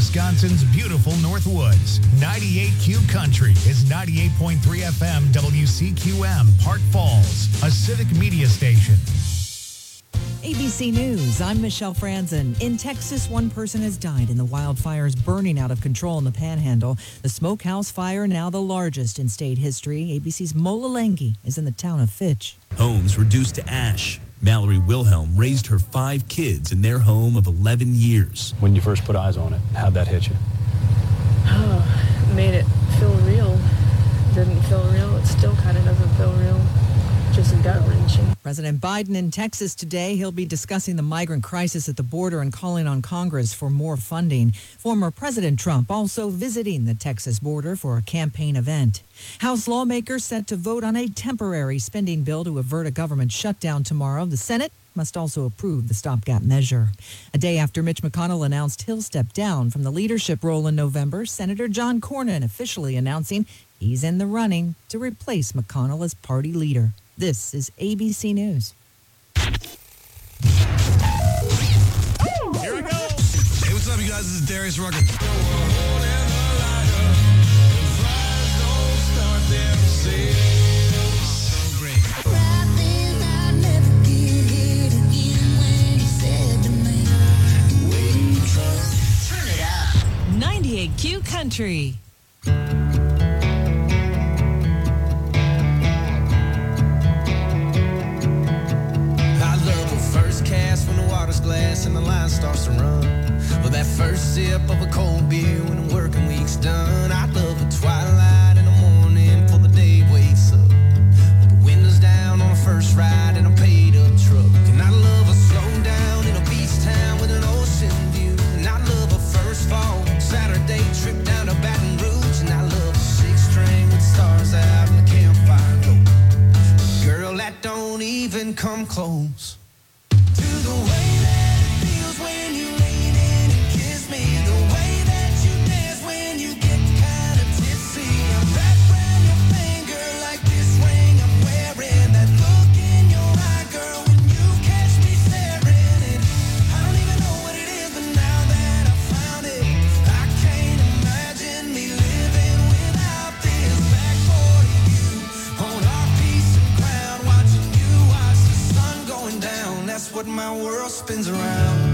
Wisconsin's beautiful Northwoods. 98Q Country is 98.3 FM WCQM, Park Falls, a civic media station. ABC News, I'm Michelle Franzen. In Texas, one person has died in the wildfires burning out of control in the Panhandle. The Smokehouse Fire, now the largest in state history. ABC's Mola Lengi is in the town of Fitch. Homes reduced to ash. Mallory Wilhelm raised her 5 kids in their home of 11 years. When you first put eyes on it, how'd that hit you? Oh, it made it feel real. Didn't feel real. It still kind of doesn't feel real. Just gut-wrenching. President Biden in Texas today. He'll be discussing the migrant crisis at the border and calling on Congress for more funding. Former President Trump also visiting the Texas border for a campaign event. House lawmakers set to vote on a temporary spending bill to avert a government shutdown tomorrow. The Senate must also approve the stopgap measure. A day after Mitch McConnell announced he'll step down from the leadership role in November, Senator John Cornyn officially announcing he's in the running to replace McConnell as party leader. This is ABC News. Here we go. Hey, what's up, you guys? This is Darius Rucker. So great. 98Q Country. When the water's glass and the line starts to run, or that first sip of a cold beer when the working week's done. I love the twilight in the morning before the day wakes up, with the windows down on the first ride in a paid up truck. And I love a slow down in a beach town with an ocean view. And I love a first fall Saturday trip down to Baton Rouge. And I love a 6-string with stars out and the campfire glow. Girl, that don't even come close to the way that it feels when you lean in and kiss me, the way that you dance when you get kind of tipsy. I'm wrapped around your finger like this ring I'm wearing, that look in your eye, girl, when you catch me staring. And I don't even know what it is, but now that I found it, I can't imagine me living without this. Back for you on our piece of ground, watching you watch the sun going down. That's what my world spins around.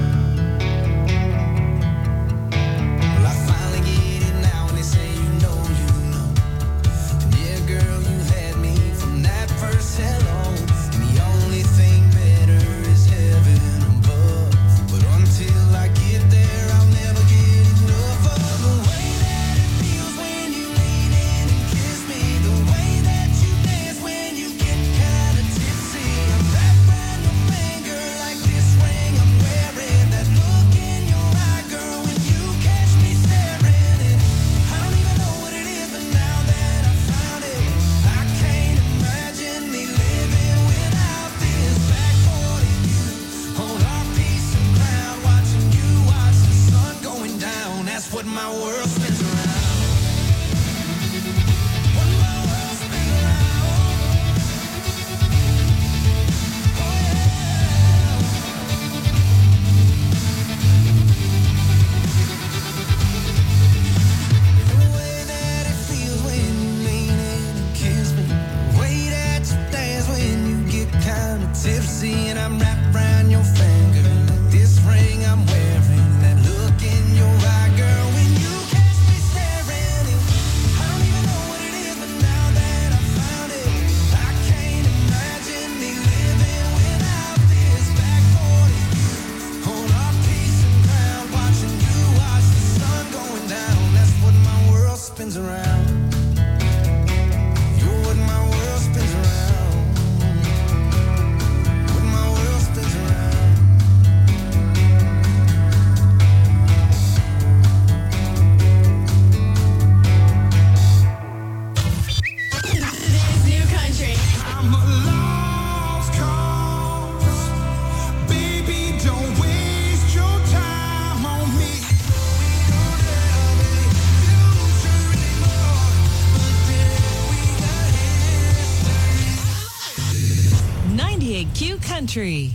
Well, I finally get it now, and they say you know. And yeah, girl, you had me from that first hello. And the only thing better is heaven above. But until I get there, I'll never get enough of the way that it feels when you lean in and kiss me, the way that you dance when you get kind of tipsy. I'm wrapped around your finger like this ring I'm wearing, that look in your eye, girl, when you catch me staring. And I don't even know what it is, but now that I found it, I can't imagine me living without this. Back for you on our piece of ground, watching you watch the sun going down. That's what my world spins around. What my world spins around. Oh yeah. The way that it feels when you lean in and kiss me, the way that you dance when you get kind of tipsy. And I'm wrapped around your finger like this ring I'm wearing, that look in your eye, girl, when you catch me staring. And I don't even know what it is, but now that I found it, I can't imagine me living without this. Back for you on our piece of ground, watching you watch the sun going down. That's what my world spins around. You're what my world spins around. What my world spins around. This new country. I'm a lost cause. Baby, don't waste your time on me. We don't have a future anymore, but then we got history. 98Q Country.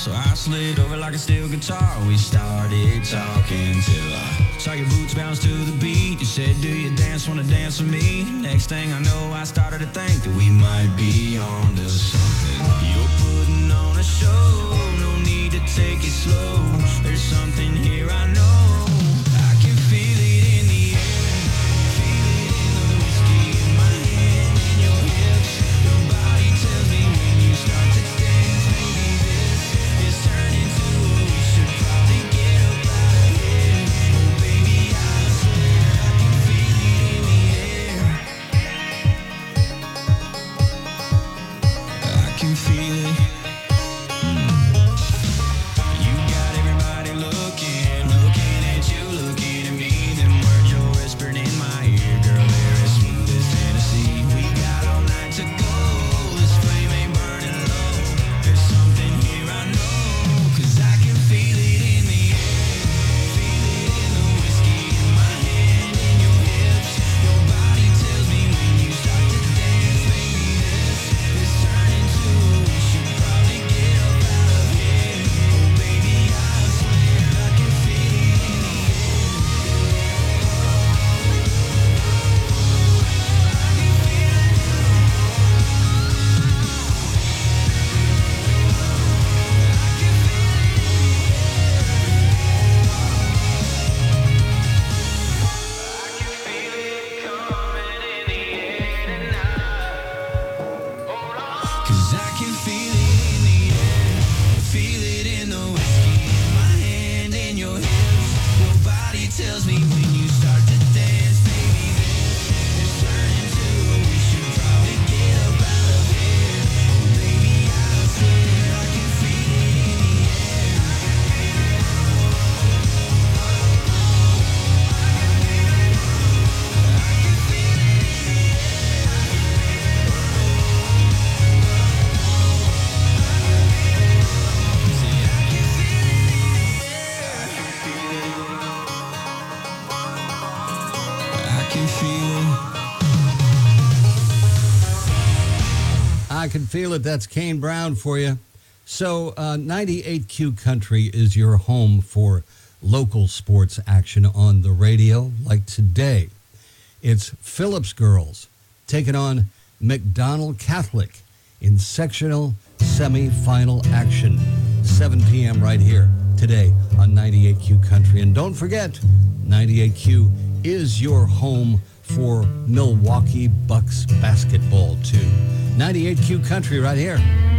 So I slid over like a steel guitar. We started talking till I saw your boots bounce to the beat. You said, do you dance, wanna dance with me? Next thing I know, I started to think that we might be on to something. You're putting on a show, no need to take it slow. There's something here I know. I can feel it in the air, feel it in the whiskey in my hand, in your hips. Your body tells me when you start to dance, maybe this is turning to what we should probably get up out of here. Oh baby, I swear I can feel it in the air. I can feel it. You got everybody looking at you, looking at me. Them words you're whispering in my ear, girl, they're as smooth as Tennessee. We got all night to go, this flame ain't burning low. There's something here I know, 'cause I can feel it in the air. Feel it in the whiskey in my hand, in your hips. Your body tells me when you start to dance, baby, this is turning to what we should probably get up out of here. Oh baby, I swear I can feel it in the air. Cause I can feel it in the air, feel it in the whiskey in my hand, in your hips. Your body tells me when you start to dance, baby, this is turning to what we should probably get up out of here. Oh baby, I swear I can feel it in the air. I can feel it. I Can Feel It. That's Kane Brown for you. So 98Q Country is your home for local sports action on the radio. Like today, it's Phillips girls taking on McDonald Catholic in sectional semifinal action. 7 p.m. right here today on 98Q Country. And don't forget, 98Q is your home for Milwaukee Bucks basketball too. 98Q Country right here.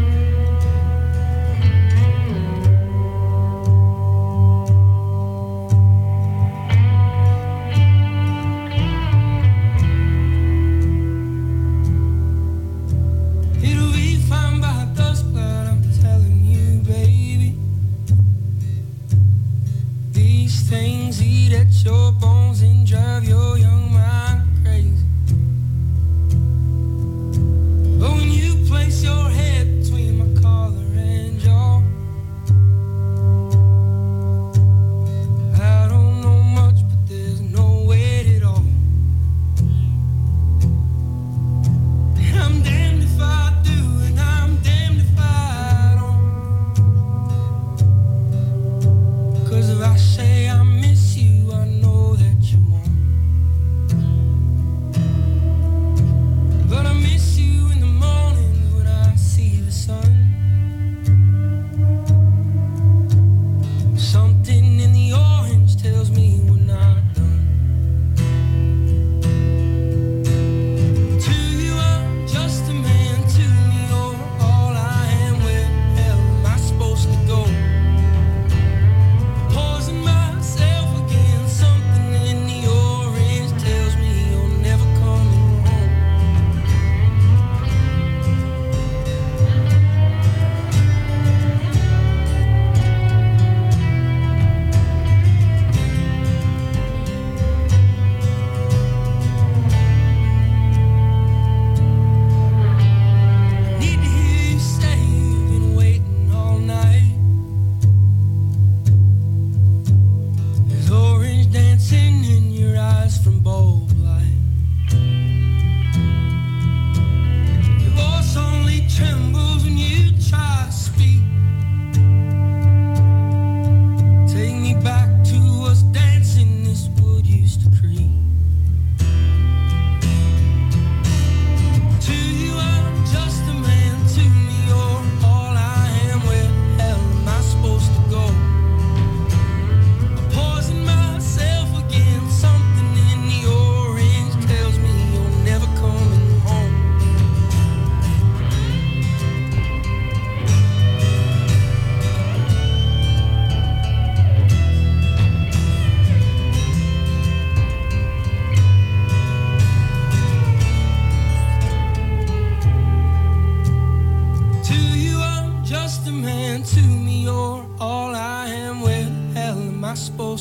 It'll be fine by dusk, but I'm telling you, baby, these things eat at your bones and drive your young mind crazy. But when you place your head between my collar and jaw, I don't know much, but there's no weight at all. And I'm damned if I do, and I'm damned if I don't. 'Cause if I say I miss you, I know that you won't. But I miss you in the mornings when I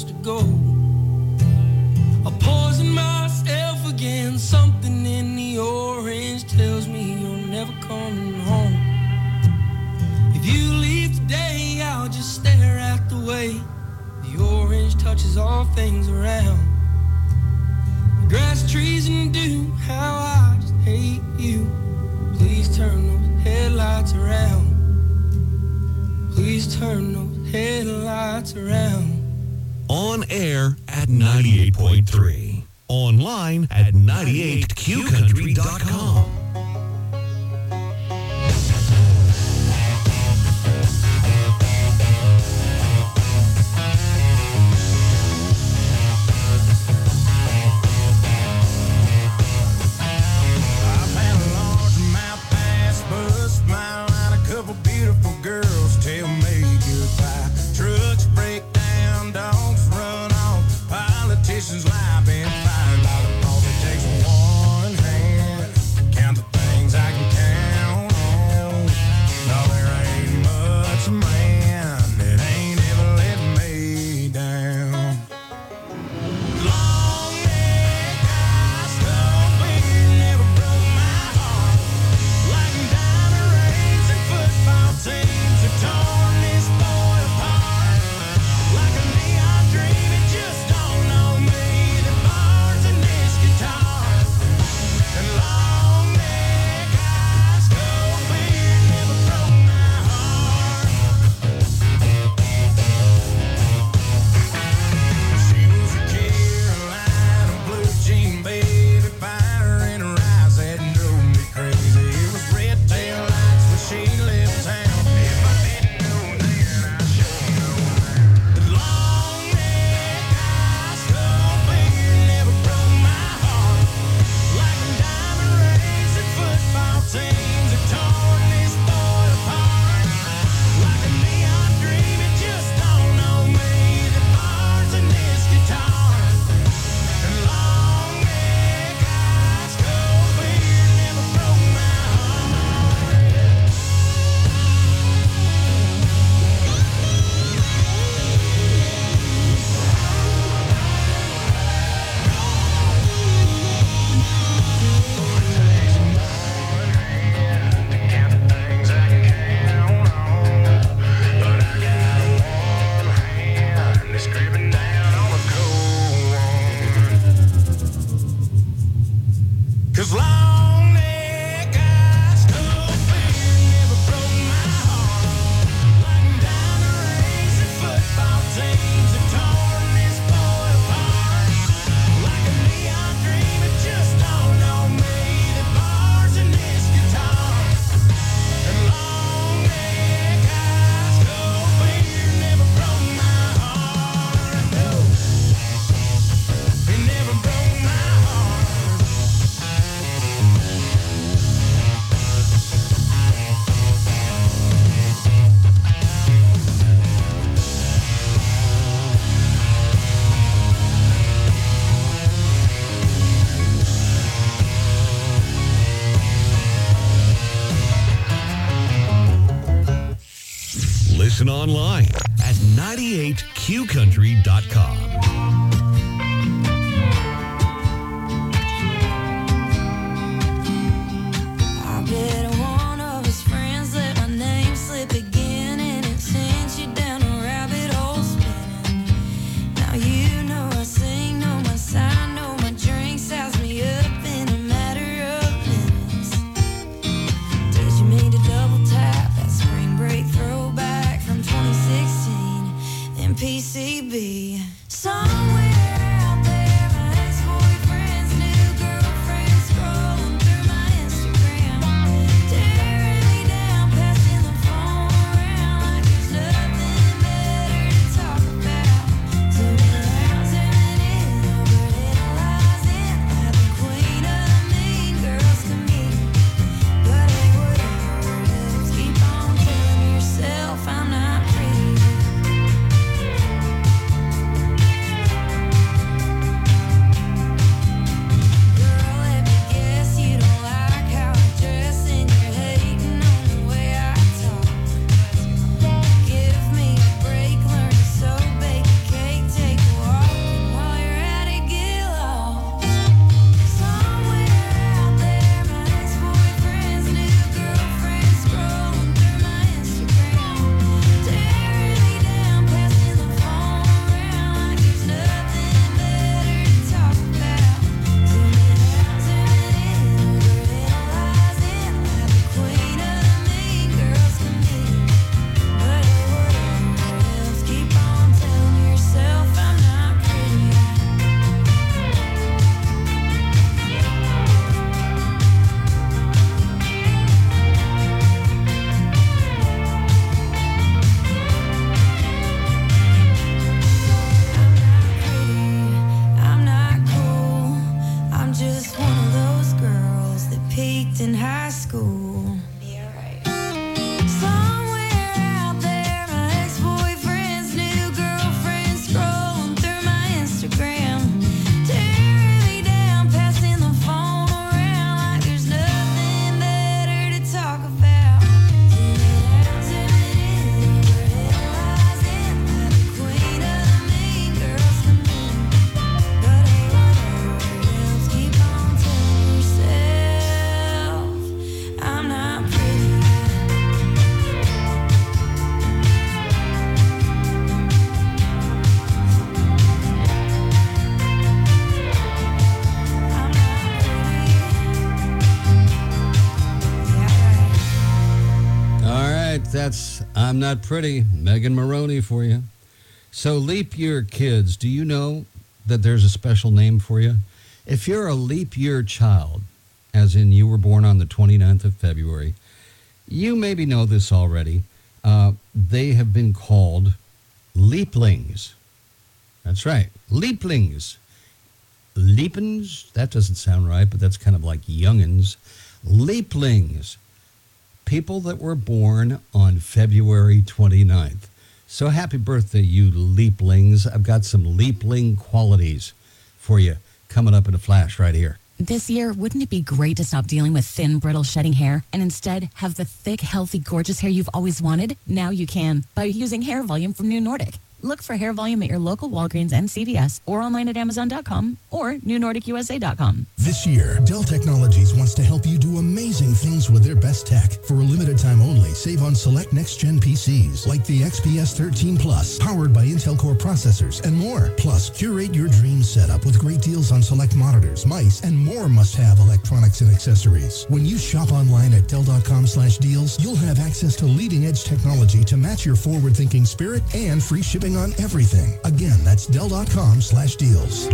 supposed to go. I poison myself again. Something in the orange tells me you're never coming home. If you leave today, I'll just stare at the way the orange touches all things around. The grass, trees, and dew, how I just hate you. Please turn those headlights around. Please turn those headlights around. On air at 98.3. Online at 98qcountry.com. Listen online at 98qcountry.com. PCB. that's I'm Not Pretty, Megan Maroney for you. So leap year kids, do you know that there's a special name for you? If you're a leap year child, as in you were born on the 29th of February, you maybe know this already. They have been called leaplings. That's right, leaplings. Leapins, that doesn't sound right, but that's kind of like youngins. Leaplings, people that were born on February 29th. So happy birthday, you leaplings. I've got some leapling qualities for you coming up in a flash right here. This year, wouldn't it be great to stop dealing with thin, brittle, shedding hair and instead have the thick, healthy, gorgeous hair you've always wanted? Now you can by using Hair Volume from New Nordic. Look for Hair Volume at your local Walgreens and CVS or online at Amazon.com or NewNordicUSA.com. This year, Dell Technologies wants to help you do amazing things with their best tech. For a limited time only, save on select next-gen PCs like the XPS 13 Plus, powered by Intel Core processors and more. Plus, curate your dream setup with great deals on select monitors, mice, and more must-have electronics and accessories. When you shop online at Dell.com/deals, you'll have access to leading-edge technology to match your forward-thinking spirit and free shipping on everything. Again, that's Dell.com/deals.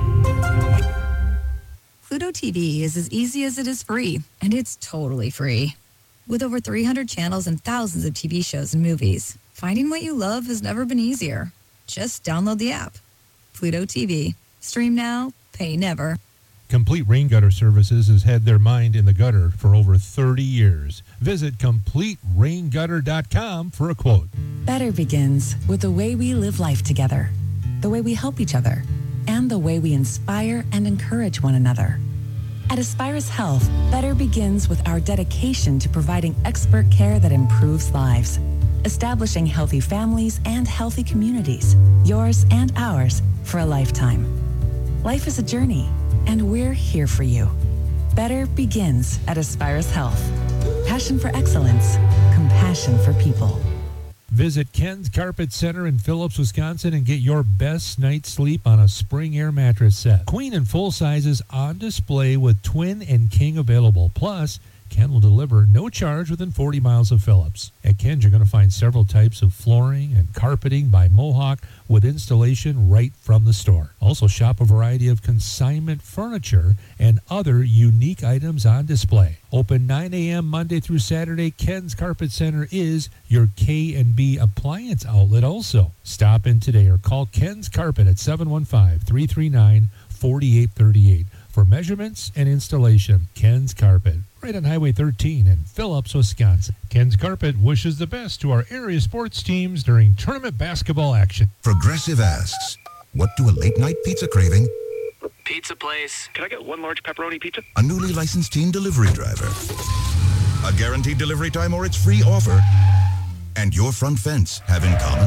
Pluto TV is as easy as it is free, and it's totally free. With over 300 channels and thousands of TV shows and movies, finding what you love has never been easier. Just download the app. Pluto TV. Stream now, pay never. Complete Rain Gutter Services has had their mind in the gutter for over 30 years. Visit CompleteRainGutter.com for a quote. Better begins with the way we live life together, the way we help each other, and the way we inspire and encourage one another. At Aspirus Health, better begins with our dedication to providing expert care that improves lives, establishing healthy families and healthy communities, yours and ours, for a lifetime. Life is a journey, and we're here for you. Better begins at Aspirus Health. Passion for excellence, compassion for people. Visit Ken's Carpet Center in Phillips, Wisconsin and get your best night's sleep on a Spring Air mattress set. Queen and full sizes on display with twin and king available. Plus, Ken will deliver no charge within 40 miles of Phillips. At Ken's, you're going to find several types of flooring and carpeting by Mohawk with installation right from the store. Also, shop a variety of consignment furniture and other unique items on display. Open 9 a.m. Monday through Saturday, Ken's Carpet Center is your K&B appliance outlet also. Stop in today or call Ken's Carpet at 715-339-4838 for measurements and installation. Ken's Carpet, right on Highway 13 in Phillips, Wisconsin. Ken's Carpet wishes the best to our area sports teams during tournament basketball action. Progressive asks, what do a late-night pizza craving, Pizza place. Can I get one large pepperoni pizza? a newly licensed teen delivery driver, a guaranteed delivery time or its free offer, and your front fence have in common?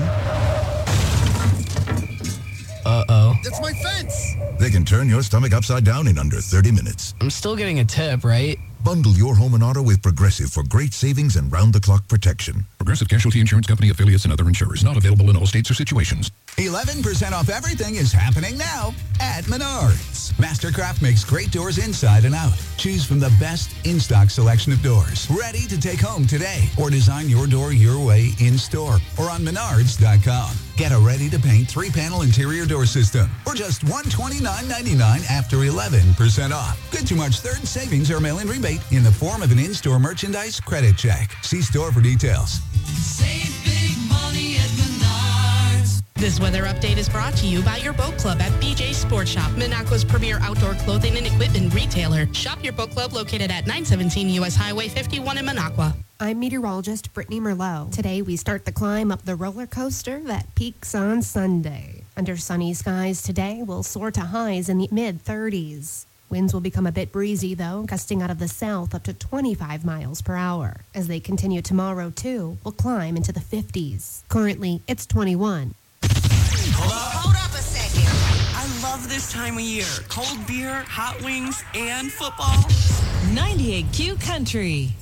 Uh-oh. That's my fence! They can turn your stomach upside down in under 30 minutes. I'm still getting a tip, right? Bundle your home and auto with Progressive for great savings and round-the-clock protection. Progressive Casualty Insurance Company affiliates and other insurers. Not available in all states or situations. 11% off everything is happening now at Menards. Mastercraft makes great doors inside and out. Choose from the best in-stock selection of doors. Ready to take home today. Or design your door your way in-store or on Menards.com. Get a ready-to-paint 3-panel interior door system for just $129.99 after 11% off. Get too much third savings or mail-in rebate in the form of an in-store merchandise credit check. See store for details. Save big money at Menards. This weather update is brought to you by your boat club at BJ Sports Shop, Minocqua's premier outdoor clothing and equipment retailer. Shop your boat club located at 917 U.S. Highway 51 in Minocqua. I'm meteorologist Brittany Merlot. Today we start the climb up the roller coaster that peaks on Sunday. Under sunny skies today, we'll soar to highs in the mid-30s. Winds will become a bit breezy, though, gusting out of the south up to 25 miles per hour. As they continue tomorrow, too, we'll climb into the 50s. Currently, it's 21. Hold up a second. I love this time of year. Cold beer, hot wings, and football. 98Q Country.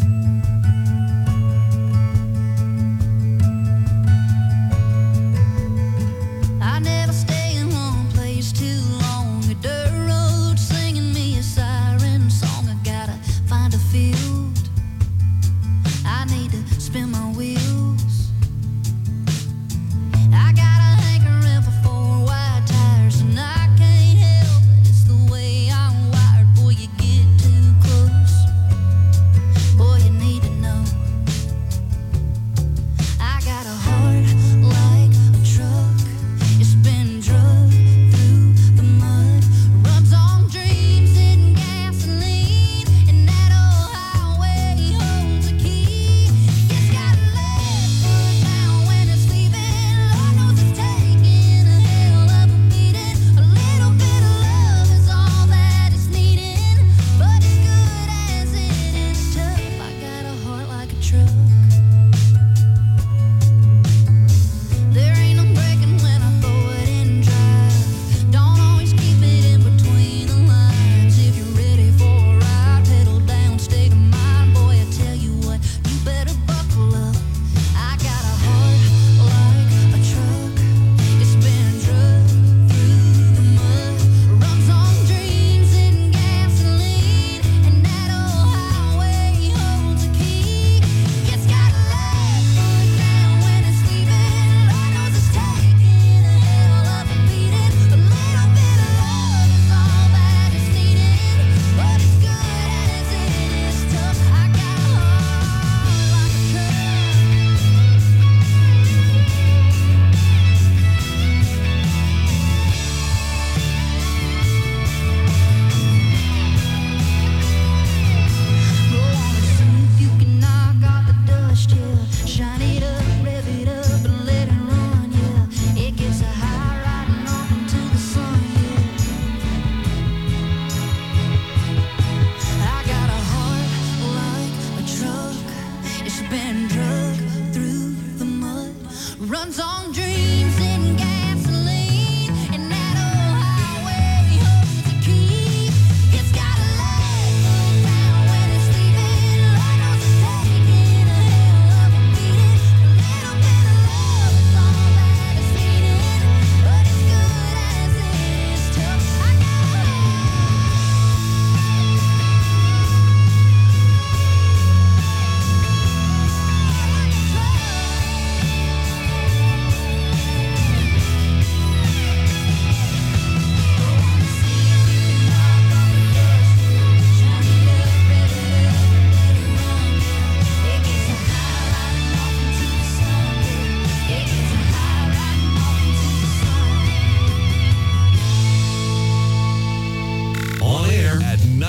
I never stay in one place too long. A dirt road singing me a siren song. I gotta find a field. I need to spin my wheel.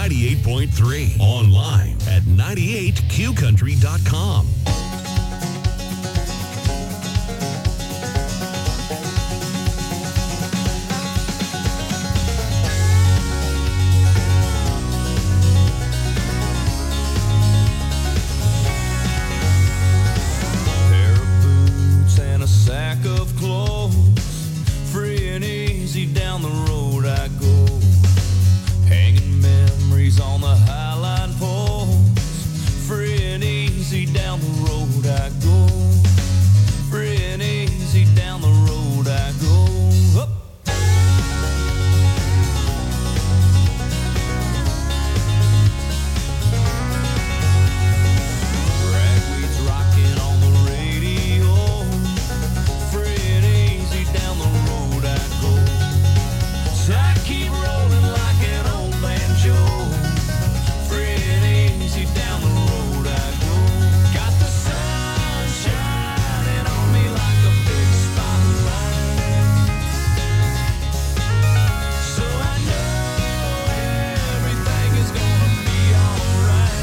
98.3. Online at 98qcountry.com. Pair of boots and a sack of clothes. Free and easy down the road I go. Hanging memories on the highline poles. Free and easy down the road I go. Free and easy down the road I go. Up. Ragweed's rocking on the radio. Free and easy down the road I go. So I keep rolling like an old banjo. Free and easy down the road I go. Got the sun shining on me like a big spotlight. So I know everything is gonna be alright.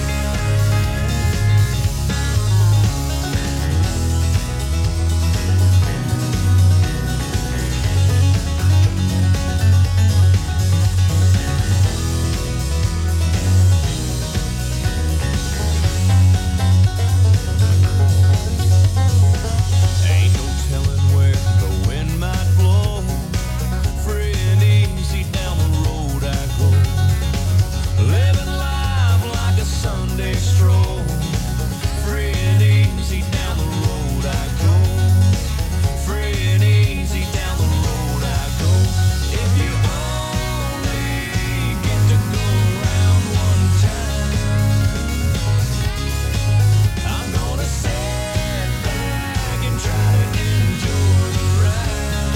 Ain't no telling where the wind might blow. Free and easy down the road I go. Living life like a Sunday stroll. Free and easy down the road I go. Free and easy down the road I go. If you only get to go around one time, I'm gonna sit back and try to enjoy the ride.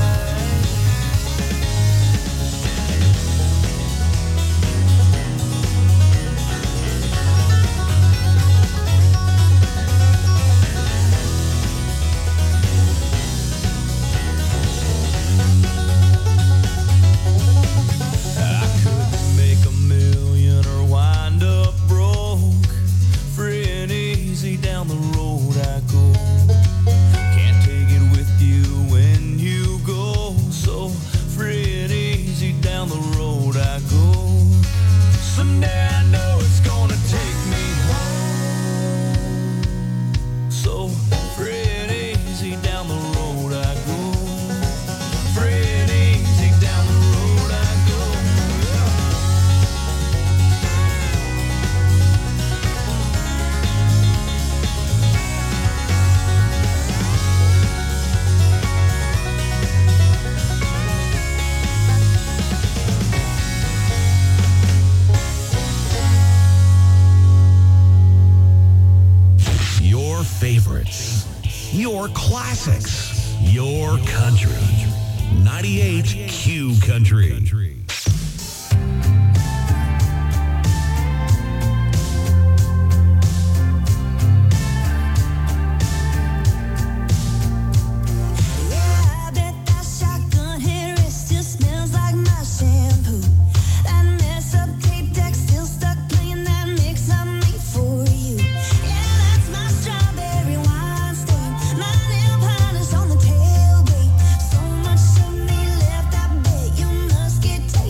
I could make a million or wind up broke. Free and easy down the road I go. Can't take it with you when you go. So free and easy down the road I go. Someday I know it's gonna take me home. So free and easy down the road I go. Free and easy down the road I go. Your favorites, your classics, your country. 98Q Country. I bet that shotgun hair it still smells like my shampoo. That mess up tape deck still stuck playing that mix I made for you. Yeah, that's my strawberry wine stain. My nail polish on the tailgate. So much of me left, I bet you must get tired.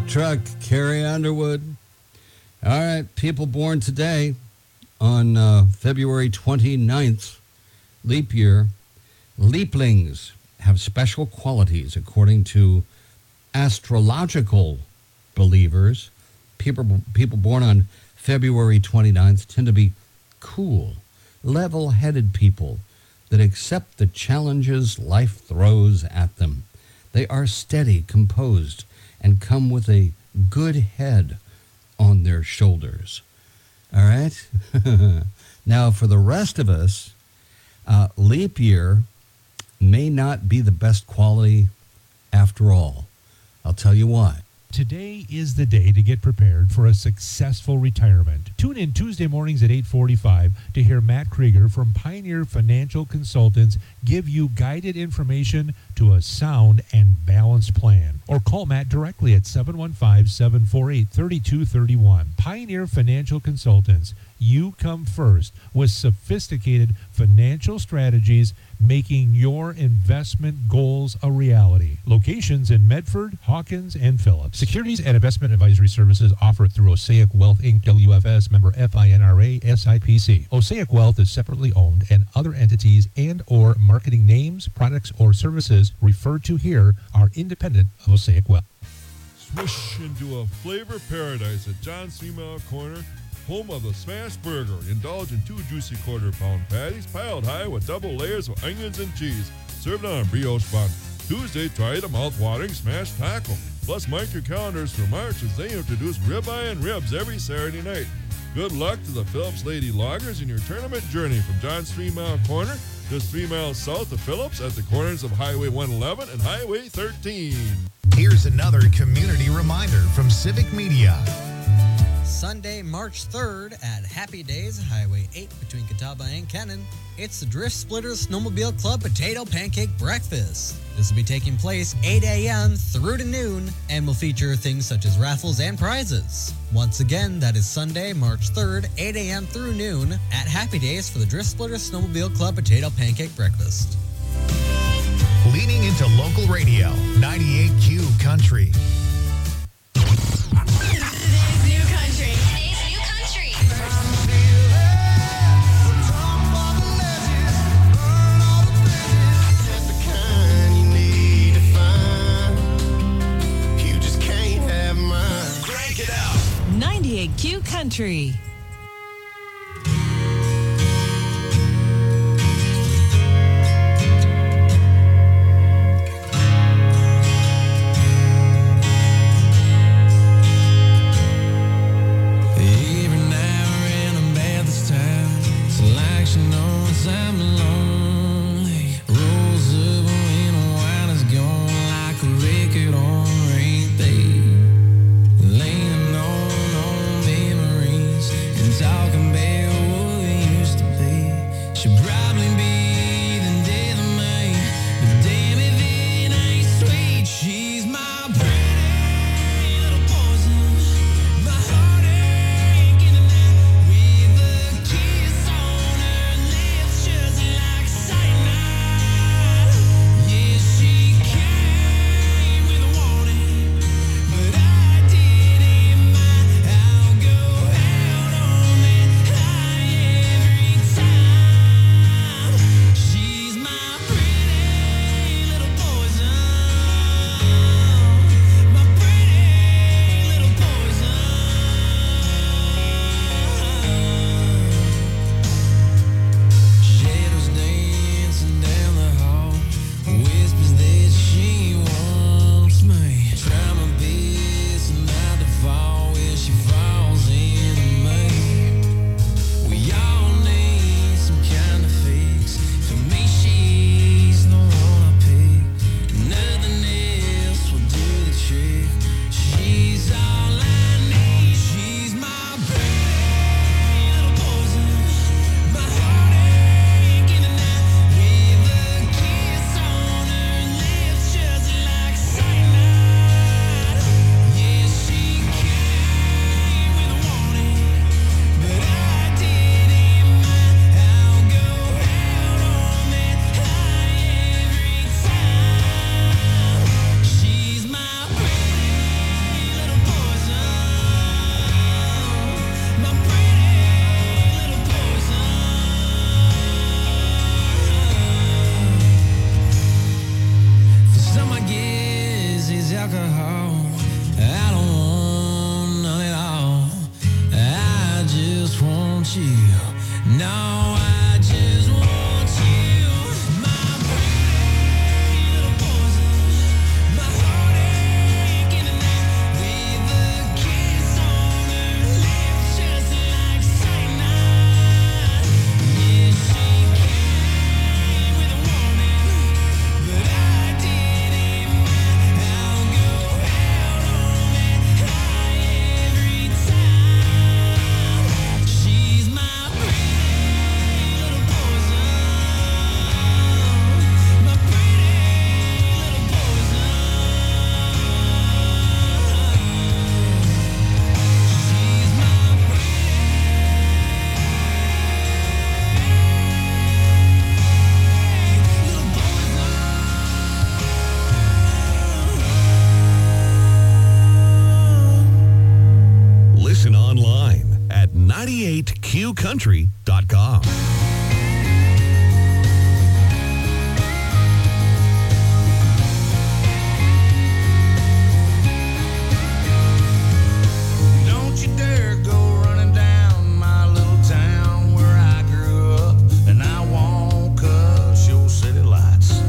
Truck, Carrie Underwood. All right, people born today on February 29th, leap year. Leaplings have special qualities according to astrological believers. People born on February 29th tend to be cool, level-headed people that accept the challenges life throws at them. They are steady, composed, and come with a good head on their shoulders. All right? Now, for the rest of us, leap year may not be the best quality after all. I'll tell you why. Today is the day to get prepared for a successful retirement. Tune in Tuesday mornings at 8:45 to hear Matt Krieger from Pioneer Financial Consultants give you guided information to a sound and balanced plan. Or call Matt directly at 715-748-3231. Pioneer Financial Consultants. You come first with sophisticated financial strategies, making your investment goals a reality. Locations in Medford, Hawkins, and Phillips. Securities and investment advisory services offered through Osaic Wealth Inc., WFS, member FINRA, SIPC. Osaic Wealth is separately owned, and other entities and or marketing names, products, or services referred to here are independent of Osaic Wealth. Swish into a flavor paradise at John's 3 Mile Corner, home of the Smash Burger. Indulge in 2 juicy quarter-pound patties piled high with double layers of onions and cheese, served on a brioche bun. Tuesday, try the mouth-watering Smash Taco. Plus, mark your calendars for March as they introduce ribeye and ribs every Saturday night. Good luck to the Phillips Lady Loggers in your tournament journey from John's 3 Mile Corner, just 3 miles south of Phillips at the corners of Highway 111 and Highway 13. Here's another community reminder from Civic Media. Sunday, March 3rd at Happy Days, Highway 8 between Catawba and Kennon. It's the Drift Splitters Snowmobile Club Potato Pancake Breakfast. This will be taking place 8 a.m. through to noon and will feature things such as raffles and prizes. Once again, that is Sunday, March 3rd, 8 a.m. through noon at Happy Days for the Drift Splitters Snowmobile Club Potato Pancake Breakfast. Leaning into local radio, 98Q Country. Q Country. 98QCountry.com. Don't you dare go running down my little town where I grew up, and I won't cuss your city lights.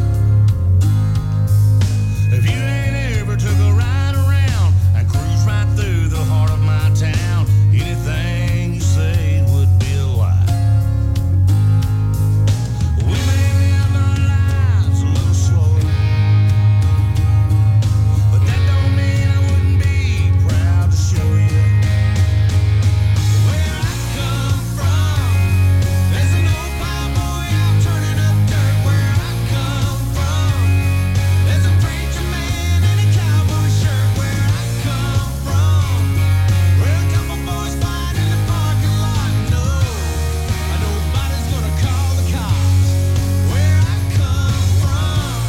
If you ain't ever took a ride around and cruise right through the heart of my town, anything you say would be a lie. We may live our lives a little slower, but that don't mean I wouldn't be proud to show you where I come from. There's an old cowboy out turning up dirt where I come from. There's a preacher man in a cowboy shirt where I come from. Where a couple boys fight in the parking lot. No, nobody's gonna call the cops. Where I come from.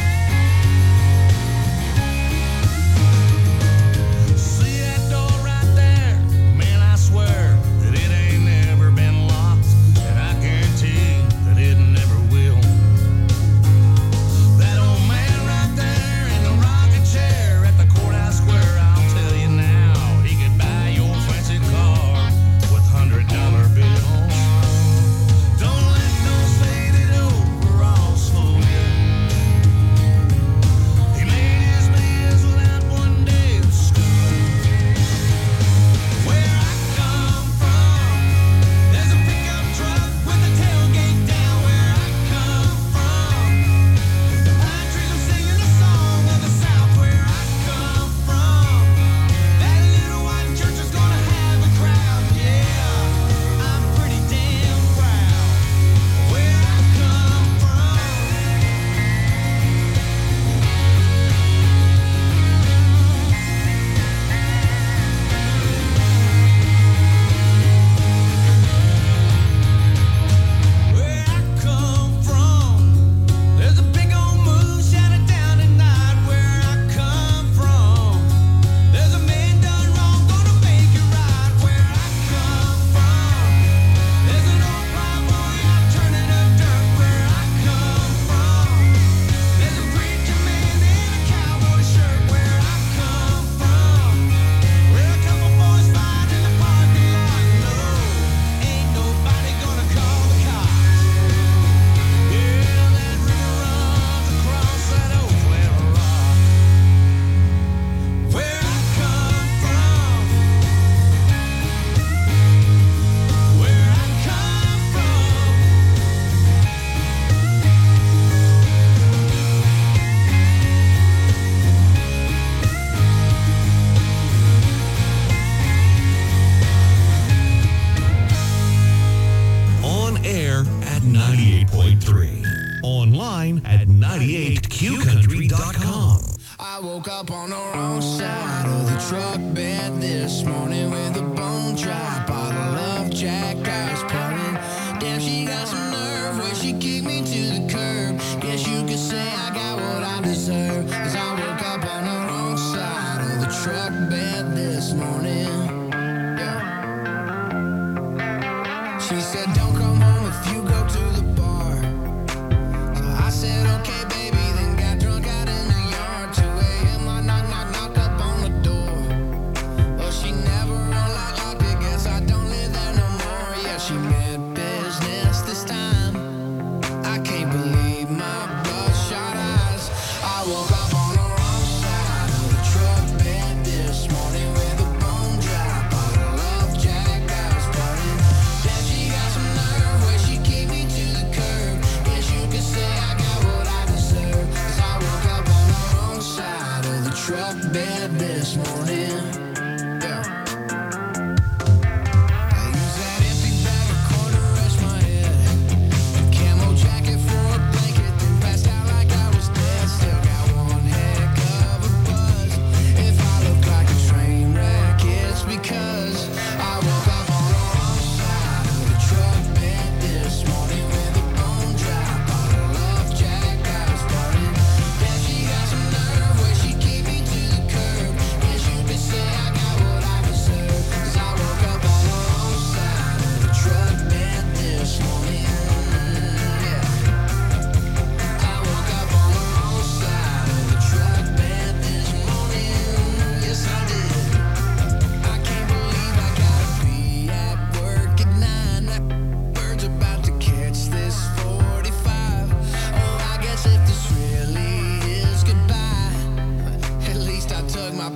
See that door right there? Man, I swear that it ain't never been locked, and I guarantee that it never will. That old man right there in the rocking chair at the courthouse square, I'll tell you now, he could buy your fancy car with $100 bills. Don't let those faded overalls fool you. He made his millions without one day of school. Where I come from, there's a pickup truck with a tailgate down. Where I come from, the pine trees are singing the song of the South. Where I come from, that little white church is gonna have a crowd. Yeah, I'm pretty damn proud. Where I come from. Where I come from, there's a big old moon shining down at night. Where I come from, there's a man done wrong, gonna make it right. Where I come from, there's an old cowboy out turning up dirt. Where I come from, there's a preacher man in a cowboy shirt. Where I come from, where a couple boys fight in the parking lot. No, ain't nobody gonna call the cops. Yeah, that river runs across that old Clara Rock. Where I come from. Where I come from. On air at 98.3. Online at 98QCountry.com. I woke up on the wrong side of the truck bed this morning with a bone dry bottle of Jack Ice pouring. Damn, she got some nerve when she kicked me to the curb. Guess you could say I got what I deserve, 'cause I woke up on the wrong side of the truck bed this morning. Yeah. She said, don't come home if you go to the bar. So I said, okay, baby, then got drunk out in the yard. 2 a.m. I knock up on the door. Well, she never unlocked it, guess I don't live there no more. Yeah, she meant business this time. I can't believe my bloodshot eyes. I woke up on the wrong side of the truck bed this morning with a bone dry bottle of Jack Ice burning. Then she got some nerve when she kicked me to the curb. Guess you could say I got what I deserve, 'cause I woke up on the wrong side of the truck bed this morning. Yeah. I use that empty bag of corn to rest my head. A camo jacket for a blanket, then passed out like I was dead. Still got one heck of a buzz. If I look like a train wreck, it's because I woke up on the wrong side of the truck bed this morning with a bone dry bottle of Jack Ice burning. Then she got some nerve when she kicked me to the curb. Guess you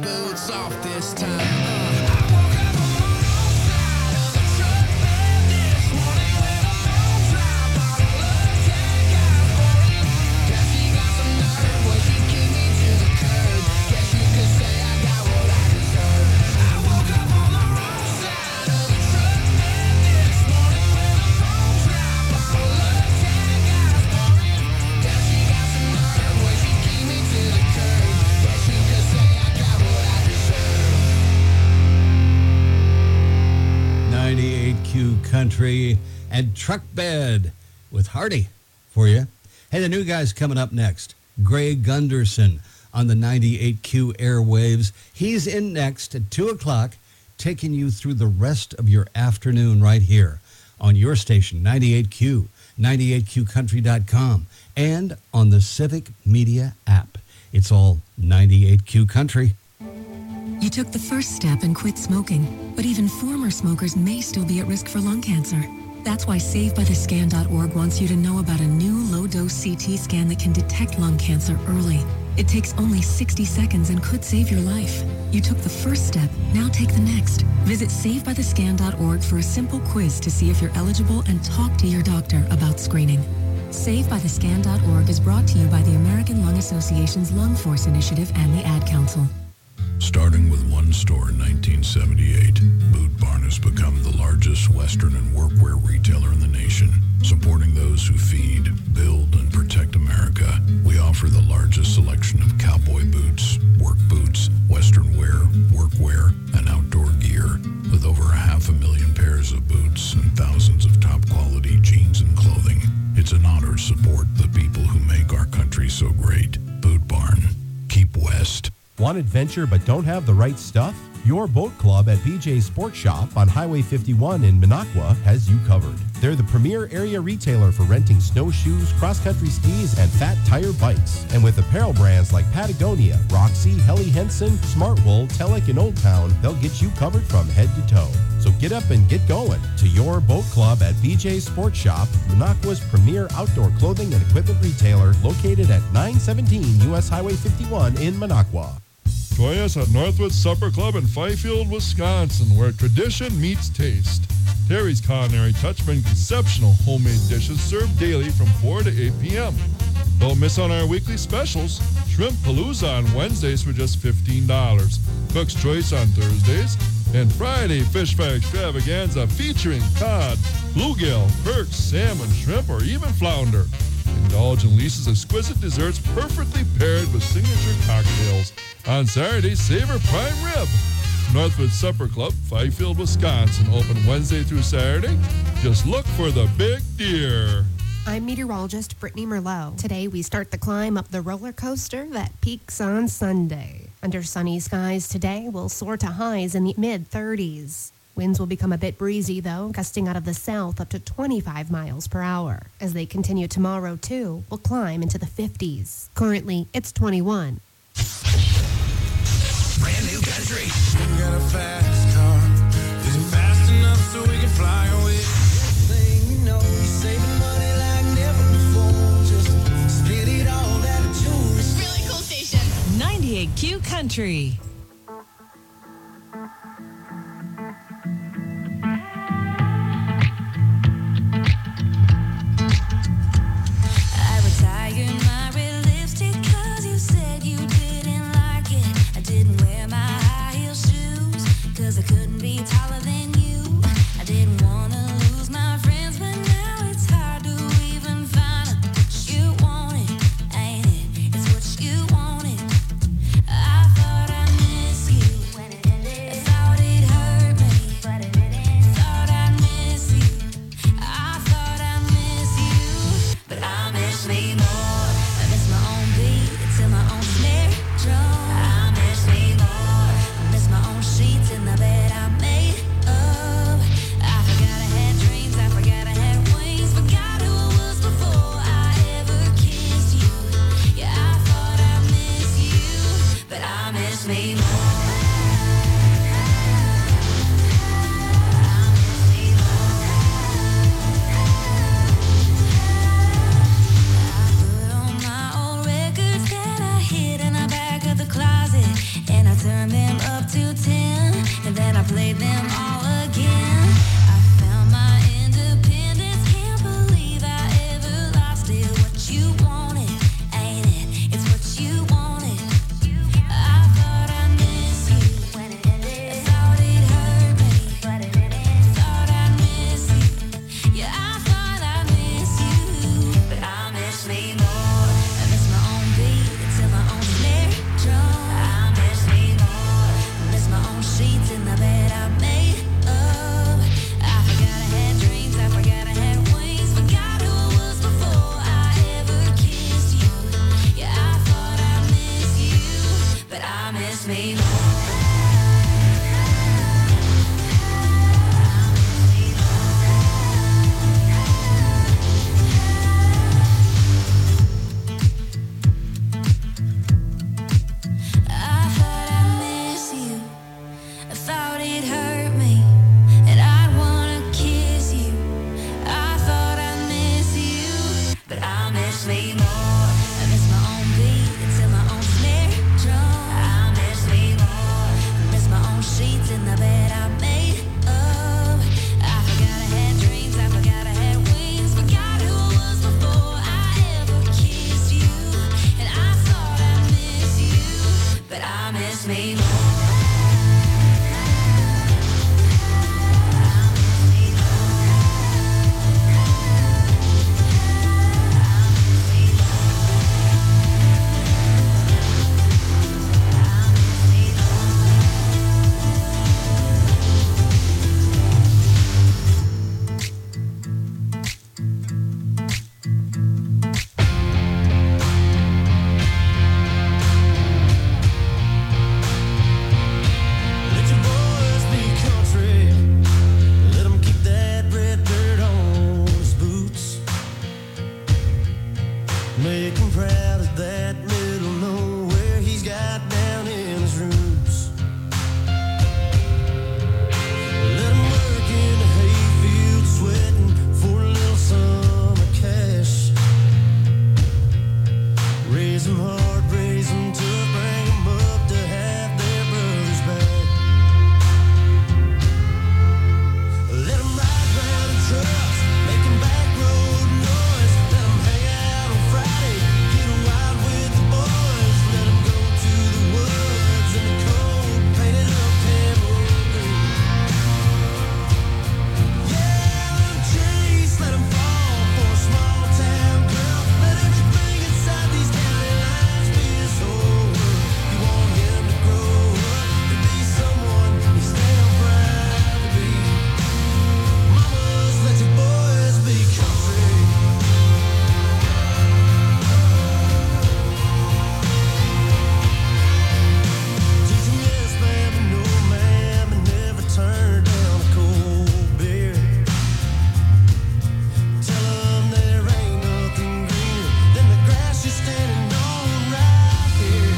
boots off this time. Country and Truck Bed with Hardy for you. Hey, the new guy's coming up next. Greg Gunderson on the 98Q airwaves. He's in next at 2 o'clock, taking you through the rest of your afternoon right here on your station, 98Q, 98QCountry.com, and on the Civic Media app. It's all 98Q Country. You took the first step and quit smoking, but even former smokers may still be at risk for lung cancer. That's why SaveByTheScan.org wants you to know about a new low-dose CT scan that can detect lung cancer early. It takes only 60 seconds and could save your life. You took the first step, now take the next. Visit SaveByTheScan.org for a simple quiz to see if you're eligible and talk to your doctor about screening. SaveByTheScan.org is brought to you by the American Lung Association's Lung Force Initiative and the Ad Council. Starting with one store in 1978, Boot Barn has become the largest Western and workwear retailer in the nation. Supporting those who feed, build, and protect America, we offer the largest selection of cowboy boots, work boots, Western wear, workwear, and outdoor gear. With over 500,000 pairs of boots and thousands of top-quality jeans and clothing, it's an honor to support the people who make our country so great. Boot Barn. Keep West. Want adventure but don't have the right stuff? Your boat club at BJ's Sport Shop on Highway 51 in Minocqua has you covered. They're the premier area retailer for renting snowshoes, cross-country skis, and fat tire bikes. And with apparel brands like Patagonia, Roxy, Helly Hansen, Smartwool, Telek, and Old Town, they'll get you covered from head to toe. So get up and get going to your boat club at BJ's Sport Shop, Minocqua's premier outdoor clothing and equipment retailer, located at 917 U.S. Highway 51 in Minocqua. Join us at Northwood Supper Club in Fifield, Wisconsin, where tradition meets taste. Terry's Culinary Touch brings exceptional homemade dishes served daily from 4 to 8 p.m. Don't miss on our weekly specials. Shrimp Palooza on Wednesdays for just $15. Cook's Choice on Thursdays. And Friday Fish Fry Extravaganza featuring cod, bluegill, perch, salmon, shrimp, or even flounder. Indulge in Lisa's exquisite desserts perfectly paired with signature cocktails. On Saturday, savor prime rib. Northwood Supper Club, Fifield, Wisconsin. Open Wednesday through Saturday. Just look for the big deer. I'm meteorologist Brittany Merlot. Today we start the climb up the roller coaster that peaks on Sunday. Under sunny skies today, we'll soar to highs in the mid-30s. Winds will become a bit breezy, though, gusting out of the south up to 25 miles per hour. As they continue tomorrow, too, we'll climb into the 50s. Currently, it's 21. Brand new country. You got a fast car. Is it fast enough so we can fly away? Thing you know, you're saving money like never before. Just spit it all out of jewelry. Really cool station. 98Q Country. I retired my red lipstick 'cause you said you didn't like it. I didn't wear my high heel shoes 'cause I couldn't be taller than you. I didn't want to lose my friends, but now it's hard to even find what you wanted, ain't it? It's what you wanted. I thought I knew me more. I miss my own beats and my own snare drum. I miss me more. I miss my own sheets in the bed I made up. I forgot I had dreams, I forgot I had wings, forgot who I was before I ever kissed you. And I thought I miss you, but I miss me more. Make him proud of that middle nowhere he's got down in his roots. Let him work in the hayfield, sweating for a little summer cash. Raise him hard, raise him tough, bring him up to have their brothers back. Let him ride round in trucks, making back road noise. Let him hang out on Friday, get wild with the boys. Let him go to the woods in the cold, painted up emerald green. Yeah, let him chase, let him fall for a small town girl. Let everything inside these county lines be his whole world. You want him to grow up to be someone he's damn proud to be. Mamas, let your boys be country. Teach 'em yes, ma'am, and no, ma'am, and never turn down a cold beer. Tell 'em there ain't nothing greener than the grass you're standing on right here.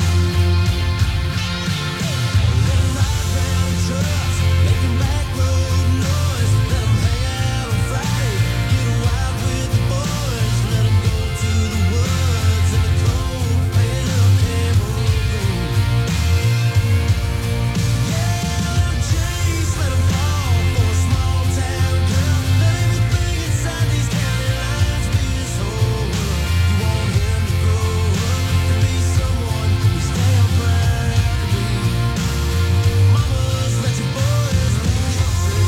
Let 'em ride round in trucks, making back road noise. Let 'em hang out on Friday, get wild with the boys. Let 'em go to the woods in the cold, painted up emerald green. Yeah, let 'em chase, let 'em fall for a small town girl. Let everything inside these county lines be his whole world. You want him to grow up to be someone he's damn proud to be. Mamas, let your boys be country.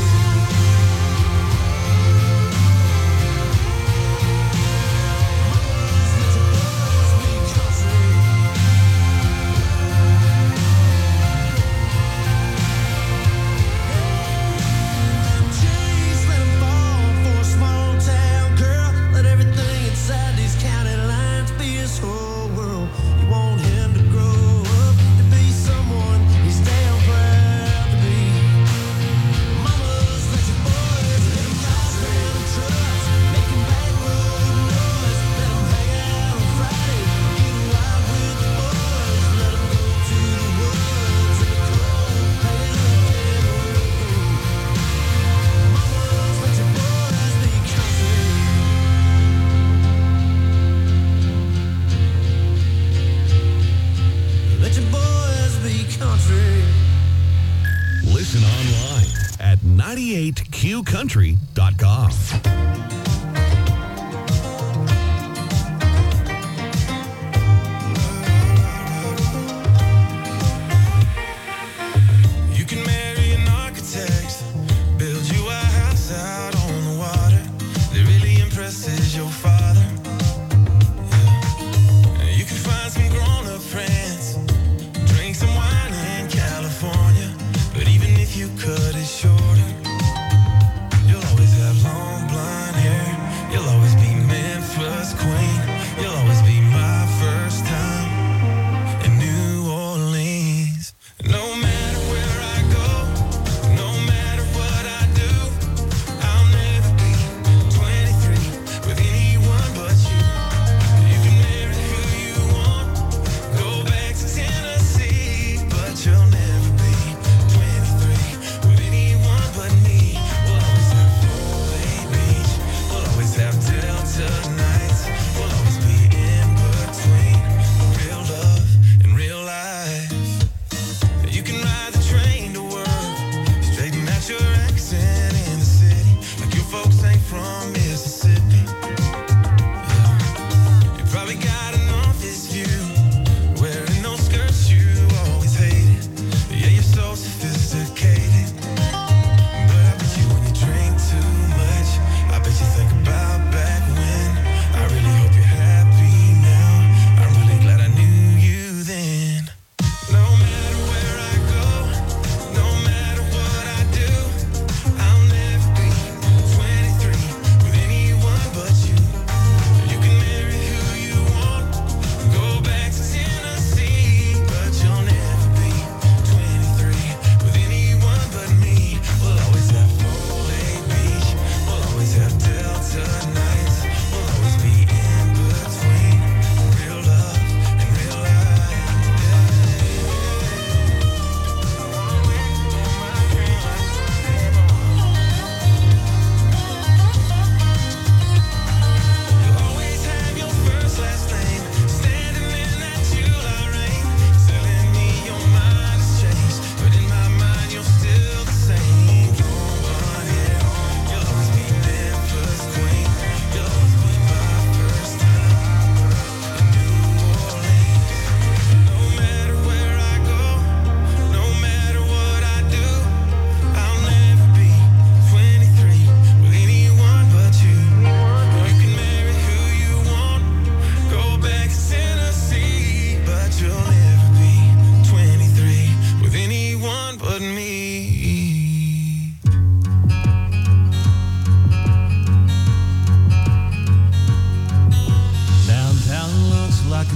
Chase, let 'em fall for a small town girl. Let everything inside these county lines be his whole world. You want him to grow up to be someone he's damn proud to be. Mamas, let your boys let 'em ride round in trucks, making back road noise. Let 'em hang out on Friday, get wild with the boys. Let 'em go to the woods in the cold, painted up emerald green. Mamas, let your boys be country. Let your boys be country. Listen online at 98qcountry.com. You can marry an architect, build you a house out on the water that really impresses your father. Yeah. You can find some grown-up friends, drink some wine in California, but even if you cut it shorter, you'll always have long blonde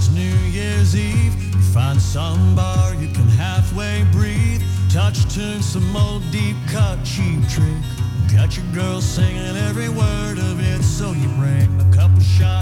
It's New Year's Eve. You find some bar you can halfway breathe. Touch tune, some old deep cut cheap trick. Got your girl singing every word of it, so you bring a couple shots